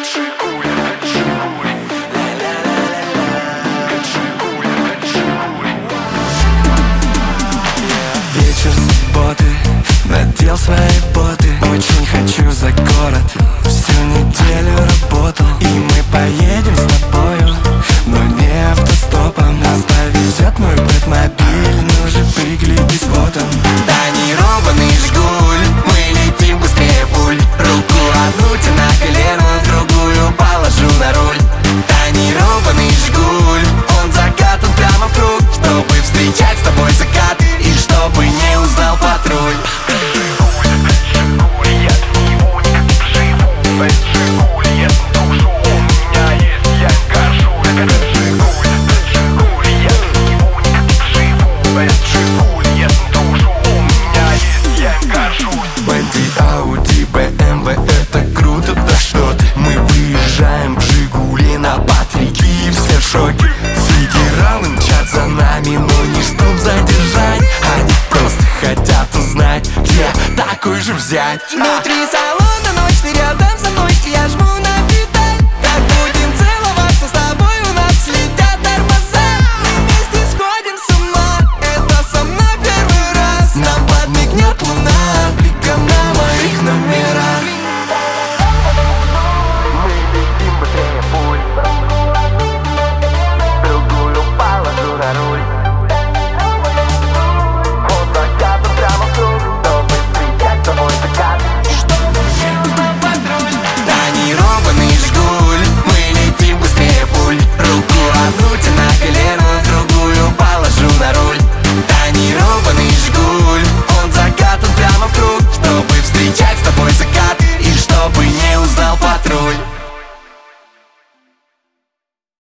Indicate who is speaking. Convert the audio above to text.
Speaker 1: Вечер субботы, надел свои боты. Очень хочу за город, всю неделю работал. И мы поедем с тобою, но не автостопом. Нас повезет мой Бэтмобиль, ну же приглядись, вот он. Тонированный Жигуль, мы летим быстрее пуль. Руку одну тебе на колено, другую положу на руль. Тонированный Жигуль, он закатан прямо в круг, чтобы встречать с тобой закат и чтобы не узнал патруль. Бенти, Ауди, БМВ, это круто, да что ты. Мы выезжаем в Жигули на Патрике и все в шоке. Федералы мчат за нами, но не чтоб задержать. Они просто хотят узнать, где такой же взять.